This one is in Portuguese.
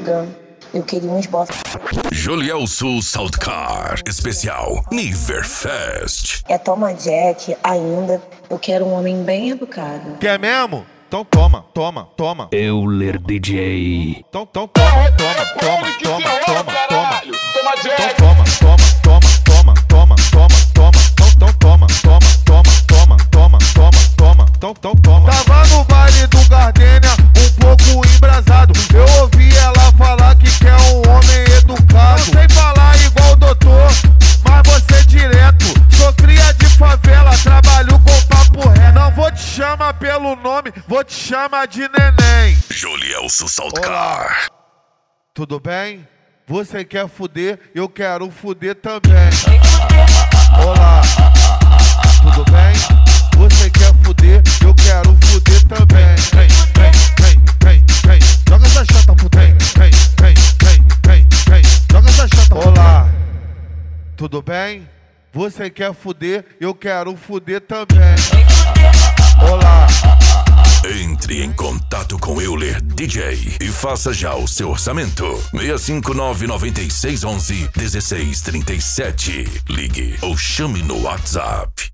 amiga. Eu queria uns bofs. Julielso Saltcar, especial Niverfest. É Toma Jack ainda. Eu quero um homem bem educado. Quer mesmo? Então toma, toma, toma. Euler DJ. Então toma, toma, toma, toma, toma, toma. Toma Jack. Então toma, toma, toma, toma, toma, toma. Então toma, toma, toma, toma, toma, toma. Então toma. Tava no baile do Gardênia, um pouco embrasado. Eu ouvi ela falar que quer um homem educado. Não sei falar igual o doutor, mas você direto. Sou cria de favela, trabalho com papo reto. Não vou te chamar pelo nome, vou te chamar de neném. Julielso Saltcar. Tudo bem? Você quer fuder, eu quero fuder também. Olá, tudo bem? Você quer fuder, eu quero fuder também. Vem, joga essa chata pro trem. Vem, joga essa chata pro trem. Olá, tudo bem? Você quer fuder, eu quero fuder também. Olá. Entre em contato com Euler DJ e faça já o seu orçamento. 659-9611-1637. Ligue ou chame no WhatsApp.